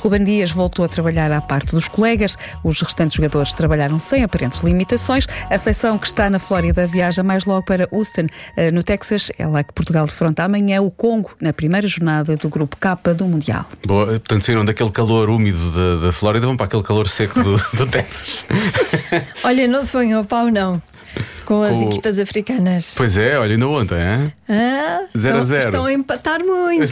Ruben Dias voltou a trabalhar à parte dos colegas. Os restantes jogadores trabalharam sem aparentes limitações. A seleção que está na Flórida viaja mais logo para Houston, no Texas. É lá que Portugal defronta amanhã o Congo, na primeira jornada do Grupo K do Mundial. Boa, portanto, saíram daquele calor úmido da Flórida, vão para aquele calor seco do Texas. Olha, não se ponham ao pau, não. Com as equipas africanas. Pois é, olha, ainda ontem, hein? 0-0. Estão a empatar muito.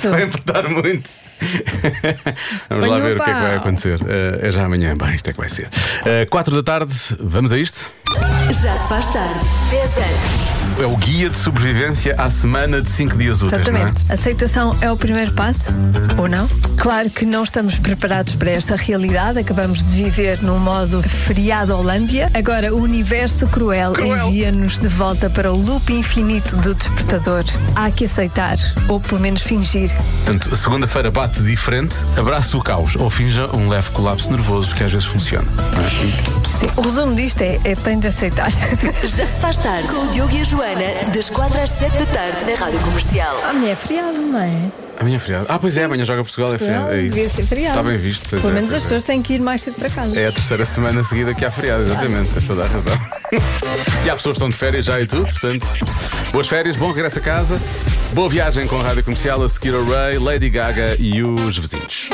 Vamos lá ver o que é que vai acontecer. É já amanhã, bem, isto é que vai ser. 4 da tarde, vamos a isto? Já se faz tarde, 10 anos. É o guia de sobrevivência à semana de 5 dias úteis. Exatamente. Não é? Aceitação é o primeiro passo, ou não? Claro que não estamos preparados para esta realidade. Acabamos de viver num modo feriado Holândia. Agora o universo cruel envia-nos de volta para o loop infinito do despertador. Há que aceitar, ou pelo menos fingir. Portanto, a segunda-feira bate diferente, abraça o caos ou finja um leve colapso nervoso, porque às vezes funciona. Sim, o resumo disto é tem de aceitar. Já se faz tarde com o Diogo e a Joana, das 4 às 7 da tarde na Rádio Comercial. Amanhã é feriado, não é? Amanhã é feriado. Pois é, amanhã joga Portugal, é feriado. É isso. Devia ser feriado. Está bem visto. Pelo menos as pessoas têm que ir mais cedo para casa. É a terceira semana seguida que há feriado, exatamente. Tens toda a razão. E há pessoas que estão de férias já e tudo, portanto, boas férias, bom regresso a casa. Boa viagem com a Rádio Comercial, a seguir o Ray, Lady Gaga e os vizinhos.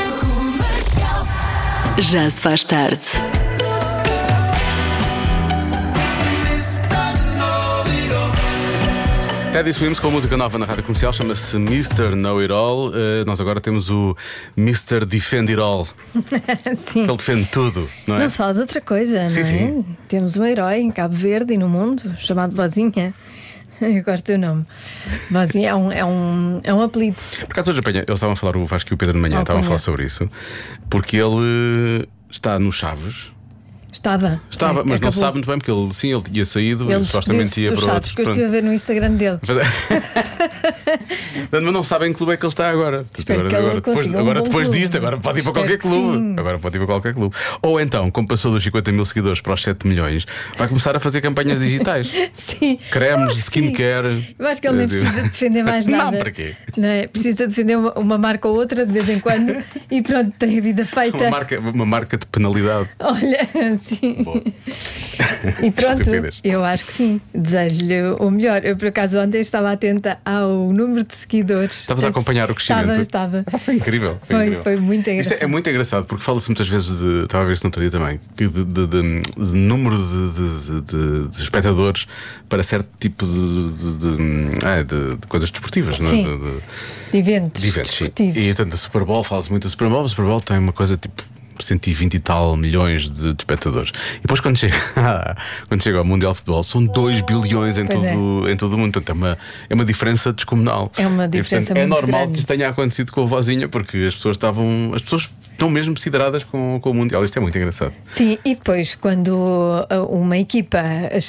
Já se faz tarde. Teddy Swims com música nova na Rádio Comercial, chama-se Mr. Know It All. Nós agora temos o Mr. Defend It All. Sim. Ele defende tudo, não é? Não se fala de outra coisa, Sim, não é? sim. Temos um herói em Cabo Verde e no mundo chamado Bozinha. Eu gosto do nome. Bozinha é um apelido. Por acaso hoje eles estavam a falar, o Vasco e o Pedro de manhã estavam a falar sobre isso, porque ele está no Chaves. Estava, mas não acabou. sabe muito bem, porque ele tinha saído, Ele supostamente ia para outro. Que eu estive a ver no Instagram dele. Mas não sabem em que clube é que ele está agora. Espero que ele consiga um bom Depois clube. disto, agora pode ir para Espero qualquer que clube. sim. Agora pode ir para qualquer clube. Ou então, como passou dos 50 mil seguidores para os 7 milhões, vai começar a fazer campanhas digitais. Sim. Cremes, skincare. Eu acho que ele nem precisa defender mais nada. Não, para quê? Não é? Precisa defender uma marca ou outra de vez em quando e pronto, tem a vida feita. Uma marca de penalidade. Olha, sim. Boa. E pronto, Estupidez. eu acho que sim. Desejo-lhe o melhor. Eu, por acaso, ontem estava atenta ao número de seguidores. Estavas a acompanhar o crescimento? Estava. Foi incrível. Foi muito engraçado. Isto é muito engraçado porque fala-se muitas vezes de. Estava a ver isso no outro dia também, de número de espectadores para certo tipo de coisas desportivas, não é? Sim. De eventos. Sim. desportivos. E portanto, a Super Bowl, fala-se muito da Super Bowl. A Super Bowl tem uma coisa tipo 120 e tal milhões de espectadores. E depois quando chega ao Mundial de Futebol são 2 bilhões em todo o mundo. Portanto, é uma diferença descomunal. É uma diferença muito é normal grande. que isto tenha acontecido com a vozinha, porque as pessoas estão mesmo sideradas com o Mundial. Isto é muito engraçado. Sim, e depois quando uma equipa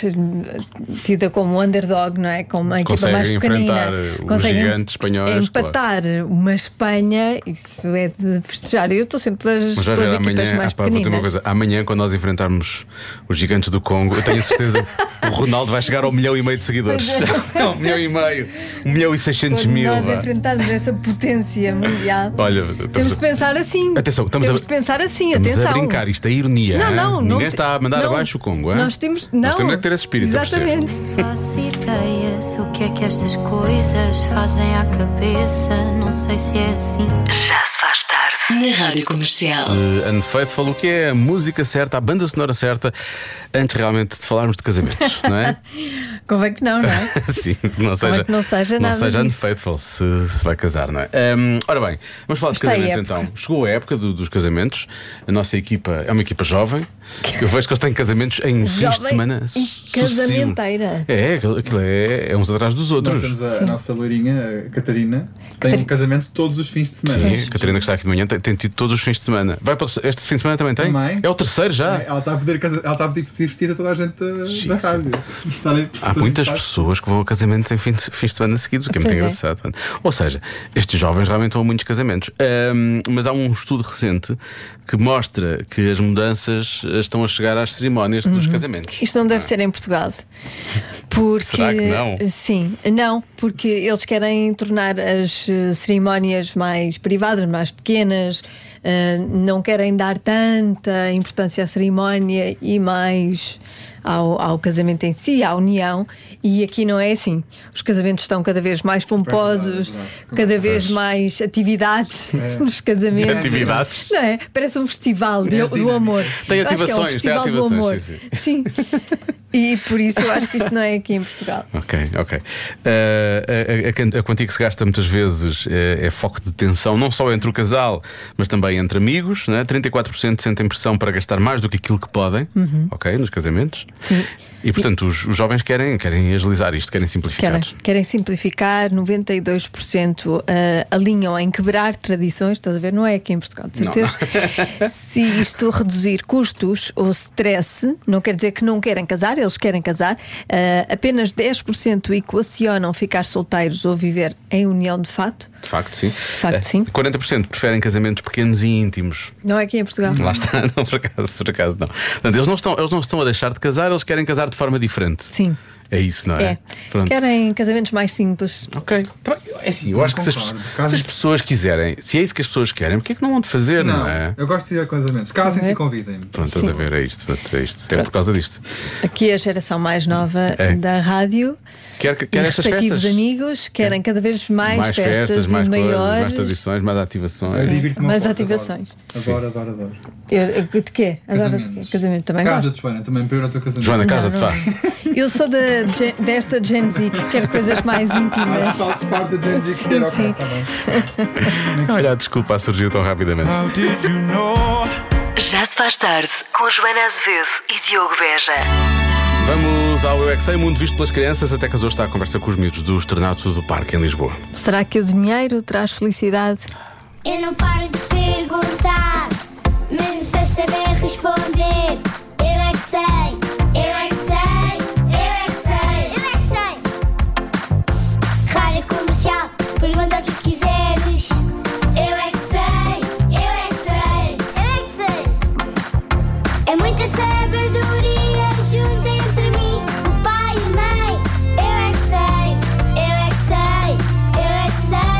tida como underdog, não é? Como uma equipa mais pequenina os gigantes espanhóis, empatar uma Espanha, isso é de festejar. Eu estou sempre pelas equipas mais vou dizer uma pequeninas. coisa, amanhã quando nós enfrentarmos os gigantes do Congo, eu tenho a certeza que o Ronaldo vai chegar ao 1,5 milhão de seguidores. 1,5 milhão, 1,6 Quando mil. nós enfrentarmos essa potência mundial, Olha, temos de pensar assim. Atenção, temos de pensar assim. Estamos Atenção. a brincar, isto é ironia. Não, Ninguém está a mandar abaixo o Congo. Nós temos que ter esse espírito. Exatamente. Faço ideia do que é que estas coisas fazem à cabeça. Não sei se é assim. Já se faz tarde na Rádio Comercial. Unfaithful, o que é a música certa, a banda sonora certa, antes realmente de falarmos de casamentos, não é? Convém que não é? Sim, não seja, que não seja nada disso. unfaithful se vai casar, não é? Ora bem, vamos falar de casamentos então. Chegou a época dos casamentos. A nossa equipa é uma equipa jovem. Eu vejo que eles têm casamentos em fins de semana casamenteira. Aquilo é uns atrás dos outros. Nós temos a nossa loirinha, a Catarina, tem um casamento todos os fins de semana. Sim, a Catarina que está aqui de manhã tem tido todos os fins de semana. Este fim de semana também tem? Também. É o terceiro já. Ela está a pedir vestida a toda a gente da rádio. Há muitas pessoas que vão a casamentos em fins de semana seguidos, o que é muito engraçado. Ou seja, estes jovens realmente vão a muitos casamentos. Mas há um estudo recente que mostra que as mudanças estão a chegar às cerimónias dos casamentos. Isto não deve ser em Portugal. Porque, será que não? Sim, não, porque eles querem tornar as cerimónias mais privadas, mais pequenas, não querem dar tanta importância à cerimónia e mais ao casamento em si, à união, e aqui não é assim. Os casamentos estão cada vez mais pomposos, cada vez mais atividades nos casamentos. Atividades? Não é? Parece um festival do amor. Tem Eu acho que ativações, é um festival tem do amor. ativações, Sim. E por isso eu acho que isto não é aqui em Portugal. Ok. A quantia que se gasta muitas vezes é foco de tensão, não só entre o casal, mas também entre amigos, né? 34% sentem pressão para gastar mais do que aquilo que podem, ok, nos casamentos. Sim. E portanto os jovens querem agilizar isto, querem simplificar. Querem simplificar, 92% alinham em quebrar tradições, estás a ver? Não é aqui em Portugal, de certeza. Não. Se isto reduzir custos ou stress, não quer dizer que não querem casar, eles querem casar. Apenas 10% equacionam ficar solteiros ou viver em união de fato. De facto, sim. 40% preferem casamentos pequenos e íntimos. Não é aqui em Portugal. Lá está, não, por acaso não. Portanto, eles não estão a deixar de casar, eles querem casar de forma diferente. Sim. É isso, não é? Pronto. Querem casamentos mais simples. Ok. É assim, eu acho que se as pessoas quiserem, se é isso que as pessoas querem, porque é que não vão de fazer, não é? Eu gosto de ir a casamentos. Casem-se e convidem-me. Pronto, estás a ver, é isto. É por causa disto. Aqui a geração mais nova da rádio quer estas respectivos festas. Amigos querem cada vez mais festas mais e maiores. Coisas, mais tradições, mais ativações. Mais ativações. Adoro. De quê? Adoras o quê? Casamento também Casa gosto. de Joana, também para ir ao teu casamento. Joana, casa-te, vá. Eu sou desta Gen Z que quer coisas mais íntimas. Fazes parte da Gen Z que quer Sim. Olha, desculpa, surgiu tão rapidamente. Já se faz tarde com Joana Azevedo e Diogo Beja. Vamos ao Eu é que Sei, mundo visto pelas crianças, até que hoje está a conversa com os miúdos do Externato do Parque em Lisboa. Será que o dinheiro traz felicidade? Eu não paro de perguntar, mesmo sem saber responder. Eu é que sei, eu é que sei, eu é que sei, eu é que sei. Rádio Comercial, pergunta o que quiseres. Eu é que sei, eu é que sei, eu é que sei. É muita sabedoria junto entre mim, o pai e a mãe. Eu é que sei, eu é que sei, eu é que sei.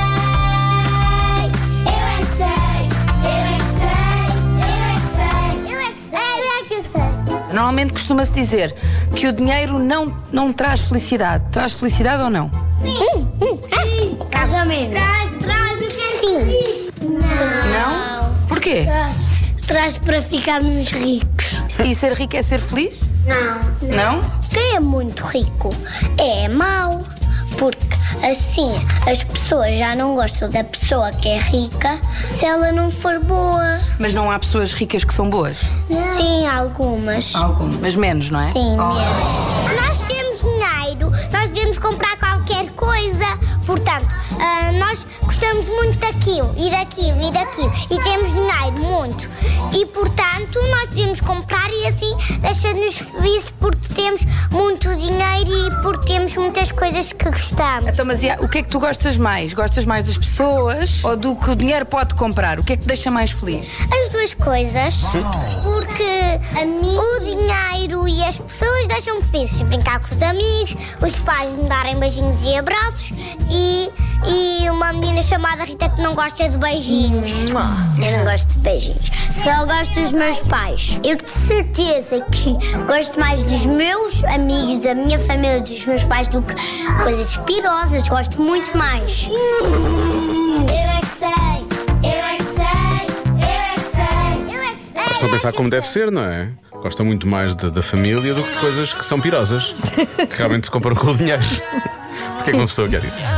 Eu é que sei, eu é que sei, eu é que sei, eu é que sei. Normalmente costuma-se dizer que o dinheiro não traz felicidade. Traz felicidade ou não? Sim. Casamento. Traz o que é? Sim. Não? Porquê? Traz para ficarmos ricos. E ser rico é ser feliz? Não? Quem é muito rico é mau. Porque assim as pessoas já não gostam da pessoa que é rica se ela não for boa. Mas não há pessoas ricas que são boas? Sim, algumas. Mas menos, não é? Sim, mesmo. Nós temos dinheiro, nós podemos comprar qualquer coisa. Portanto, nós gostamos muito daquilo e daquilo e daquilo. E temos dinheiro, muito. E, portanto, nós podemos comprar e assim deixa-nos felizes porque temos muito dinheiro e porque temos muitas coisas que gostamos. Então, mas o que é que tu gostas mais? Gostas mais das pessoas ou do que o dinheiro pode comprar? O que é que te deixa mais feliz? As duas coisas. Porque o dinheiro e as pessoas deixam-me felizes. Brincar com os amigos, os pais me darem beijinhos e abraços e uma menina chamada Rita que não gosta de beijinhos. Eu não gosto de beijinhos. Só gosto dos meus pais. Eu de certeza que gosto mais dos meus amigos, da minha família, dos meus pais do que coisas pirosas. Gosto muito mais. Eu é que sei, eu é que sei, eu é que sei, eu é que sei. Estão a pensar como deve ser, não é? Gosta muito mais da família do que de coisas que são pirosas, que realmente se comparam com o dinheiro. Porquê é que uma pessoa quer isso?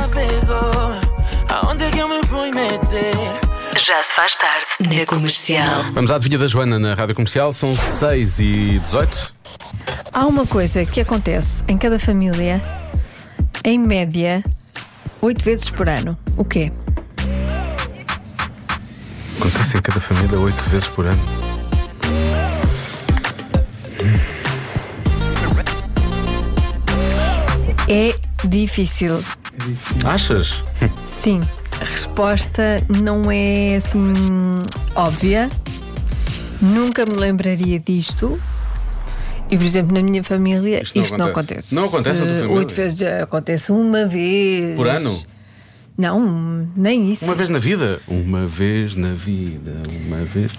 Já se faz tarde na Comercial. Vamos à adivinha da Joana na Rádio Comercial, são 6h18. Há uma coisa que acontece em cada família, em média, 8 vezes por ano. O quê? Acontece em cada família 8 vezes por ano. É difícil. Achas? Sim, a resposta não é assim óbvia. Nunca me lembraria disto. E, por exemplo, na minha família isto não acontece. Não acontece na tua família? 8 vezes acontece uma vez. Por ano? Não, nem isso. Uma vez na vida? Uma vez na vida, uma vez.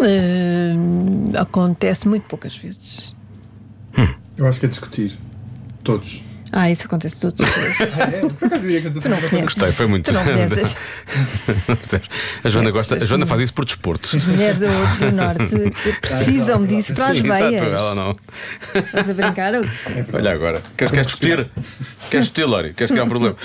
Acontece muito poucas vezes. Eu acho que é discutir. Todos. Isso acontece todos os dias. Por acaso diria que eu estou Gostei, foi muito. Tu não conheces. A Joana gosta disso por desporto. As mulheres do Norte precisam disso para as veias. Exato, ela não. Estás a brincar? Olha agora. Queres discutir? Queres discutir, Lori? Queres criar um problema?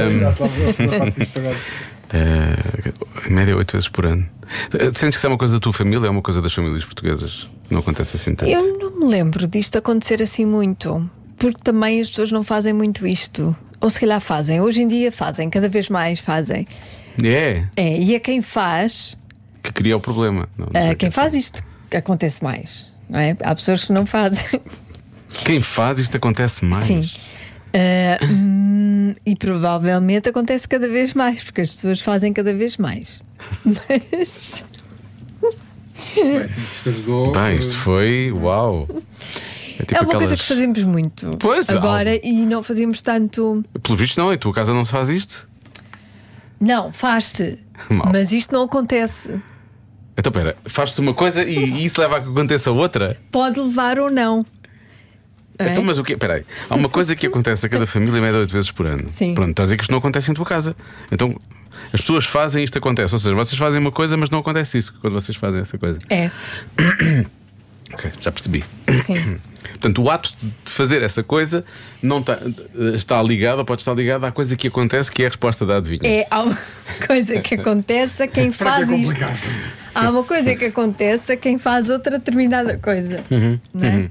Em média 8 vezes por ano. Sentes que isso é uma coisa da tua família ou é uma coisa das famílias portuguesas? Não acontece assim tanto? Eu não me lembro disto acontecer assim muito. Porque também as pessoas não fazem muito isto. Ou se calhar fazem. Hoje em dia fazem, cada vez mais fazem. E a quem faz que cria o problema. Não quem faz isto acontece mais, não é? Há pessoas que não fazem. Quem faz isto acontece mais? Sim. E provavelmente acontece cada vez mais, porque as pessoas fazem cada vez mais. Mas... Bem, sim, isto ajudou. Isto foi. Uau! É uma coisa que fazemos muito agora e não fazíamos tanto. Pelo visto, não. Em tua casa não se faz isto? Não, faz-se. Mas isto não acontece. Então, espera, faz-se uma coisa e isso leva a que aconteça outra? Pode levar ou não. Então, mas o quê? Espera aí. Há uma coisa que acontece a cada família em média 8 vezes por ano. Sim. Pronto, estás a dizer que isto não acontece em tua casa. Então, as pessoas fazem isto acontece. Ou seja, vocês fazem uma coisa, mas não acontece isso quando vocês fazem essa coisa. Ok, já percebi. Sim. Portanto, o ato de fazer essa coisa não está ligado, ou pode estar ligado à coisa que acontece, que é a resposta da adivinha. Há uma coisa que acontece a quem faz isto. Há uma coisa que acontece a quem faz outra determinada coisa. Não é?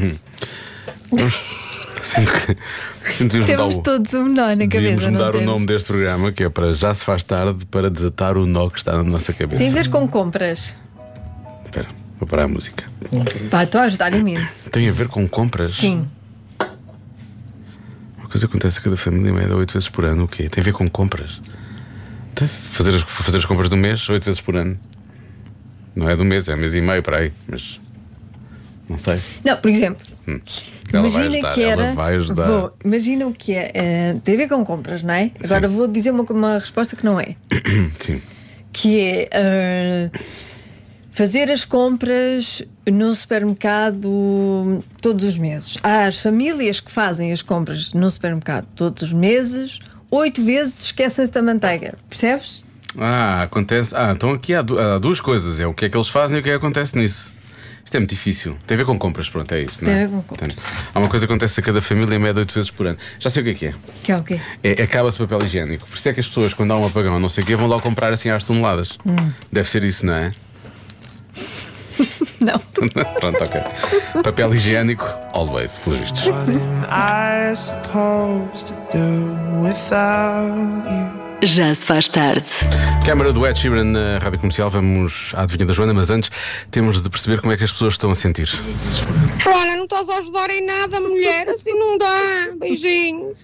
Sinto temos todos um nó na cabeça. Devíamos mudar não o nome deste programa, que é para Já se faz tarde, para desatar o nó que está na nossa cabeça. Tem a ver com compras. Espera, vou parar a música. Estou a ajudar imenso. Tem a ver com compras? Sim. Uma coisa que acontece a cada família, média 8 vezes por ano. O quê? Tem a ver com compras? Fazer as compras do mês 8 vezes por ano. Não é do mês, é mês e meio para aí. Mas não sei. Não, por exemplo, imagina que era. Imagina o que é. Tem a ver com compras, não é? Agora vou dizer uma resposta que não é. Sim. Que é fazer as compras no supermercado todos os meses. Há as famílias que fazem as compras no supermercado todos os meses, 8 vezes esquecem-se da manteiga. Percebes? Acontece. Então aqui há duas coisas: é o que é que eles fazem e o que é que acontece nisso. Isto é muito difícil. Tem a ver com compras, pronto, é isso, não é? Tem a ver com compras. Há uma coisa que acontece a cada família em média 8 vezes por ano. Já sei o que é. Que é o quê? Acaba-se o papel higiênico. Por isso é que as pessoas, quando há um apagão, não sei o quê, vão lá comprar assim às toneladas. Deve ser isso, não é? Não. Pronto, ok. Papel higiênico, always, pelos vistos. Já se faz tarde. Câmara do Ed Sheeran na Rádio Comercial. Vamos à adivinha da Joana, mas antes temos de perceber como é que as pessoas estão a sentir. Joana, não estás a ajudar em nada, mulher, assim não dá. Beijinhos.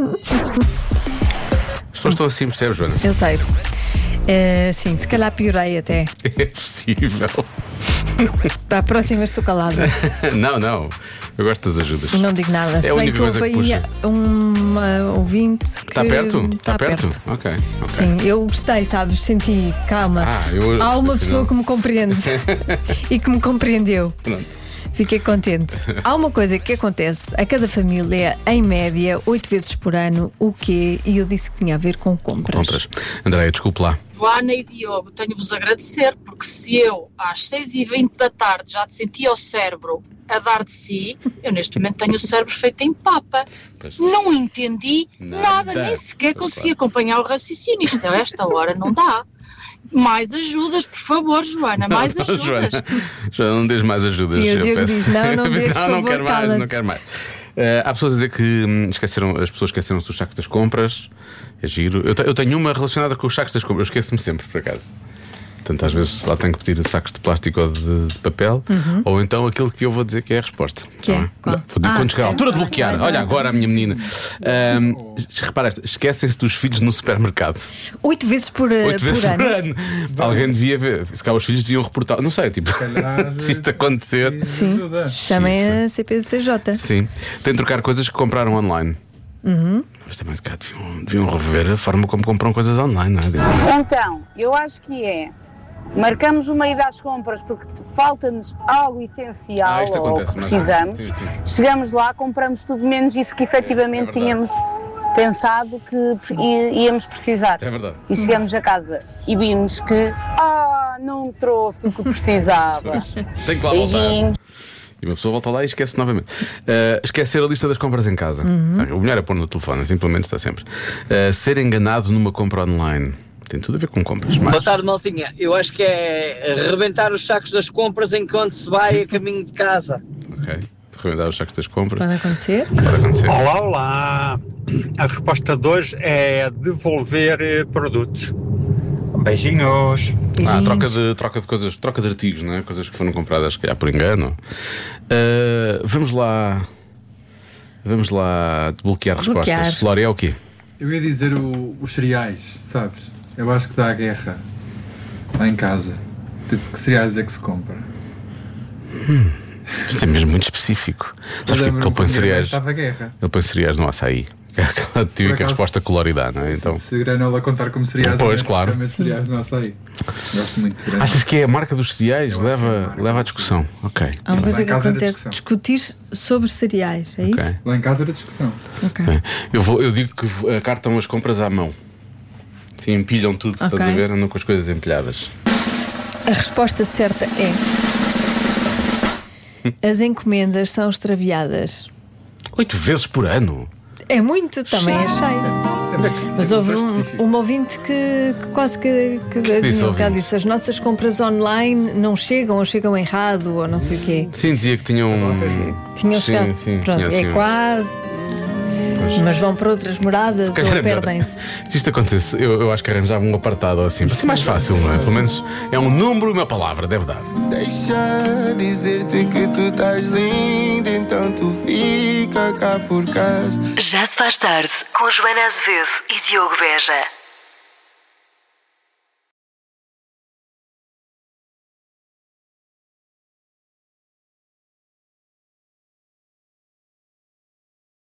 As pessoas estão assim, percebes, Joana? Eu sei. Sim, se calhar piorei até. É possível. Para a próxima estou calada. Não. Eu gosto das ajudas. Não digo nada. É a única coisa que puxa. Uma ouvinte que está perto? Está perto. Ok. Sim, eu gostei, sabes? Senti, calma. Há uma pessoa que me compreende e que me compreendeu. Pronto. Fiquei contente. Há uma coisa que acontece a cada família, em média, 8 vezes por ano. O quê? E eu disse que tinha a ver com compras. Andréia, desculpe lá. Joana e Diogo, tenho-vos a agradecer, porque se eu às 6h20 da tarde já te sentia o cérebro a dar de si, eu neste momento tenho o cérebro feito em papa. Não entendi nada, nem sequer consegui acompanhar o raciocínio. Isto a esta hora não dá. Mais ajudas, por favor, Joana, mais ajudas. Joana, não dês mais ajudas. Sim, o Diogo diz, não dês, por favor, não quero mais. Há pessoas a dizer que as pessoas esqueceram-se dos sacos das compras. É giro. Eu tenho uma relacionada com os sacos das compras. Eu esqueço-me sempre, por acaso. Portanto, às vezes lá tenho que pedir sacos de plástico ou de papel. Ou então aquilo que eu vou dizer que é a resposta. Que é? Quando chegar a altura de bloquear. Olha agora a minha menina. Repara, esquecem-se dos filhos no supermercado. 8 vezes por ano. Alguém devia ver. Se cá os filhos deviam reportar. Não sei, tipo, se isto acontecer. Sim. Chamem a CPCJ. Sim. Tem de trocar coisas que compraram online. Mas também se calhar deviam rever a forma como compram coisas online, não é? Então, eu acho que marcamos uma ida às compras porque falta-nos algo essencial isto ou acontece, que precisamos. Sim. Chegamos lá, compramos tudo menos isso que efetivamente tínhamos pensado que íamos precisar. É verdade. E chegamos a casa e vimos que não trouxe o que precisava. Tem que lá voltar. E uma pessoa volta lá e esquece novamente. Esquecer a lista das compras em casa. O melhor é pôr no telefone, simplesmente está sempre. Ser enganado numa compra online. Tem tudo a ver com compras. Boa tarde, maltinha. Eu acho que é arrebentar os sacos das compras enquanto se vai a caminho de casa. Ok. Arrebentar os sacos das compras. Pode acontecer. Olá. A resposta de hoje é devolver produtos. Beijinhos. Troca de coisas, troca de artigos, não é? Coisas que foram compradas, calhar por engano. Vamos lá desbloquear respostas. Lória, é o quê? Eu ia dizer os cereais, sabes? Eu acho que dá a guerra lá em casa. Tipo, que cereais é que se compra? Isto é mesmo muito específico. Sabes que ele põe cereais? Ele põe cereais no açaí. Aquela típica resposta que o Lória dá, não é? Então, se granola contar como cereais, pois, claro. Cereais no açaí. Gosto muito de granola. Achas que é a marca dos cereais? Leva à discussão. Ok. Há uma coisa que acontece: discutir sobre cereais, é isso? Lá em casa era discussão. Okay. Eu digo que cartam as compras à mão. Sim, empilham tudo, estás a ver? Andam com as coisas empilhadas. A resposta certa é: as encomendas são extraviadas 8 vezes por ano. É muito, também achei. Mas houve um ouvinte que quase que disse: as nossas compras online não chegam ou chegam errado ou não sei o quê. Sim, dizia que tinham chegado. Pronto, é quase. Mas vão para outras moradas ou perdem-se. Se isto acontece, eu acho que arranjava um apartado assim. Para ser mais fácil, não é? Pelo menos é um número e uma palavra, deve dar. Deixa dizer-te que tu estás linda, então tu fica cá por casa. Já se faz tarde com Joana Azevedo e Diogo Beja.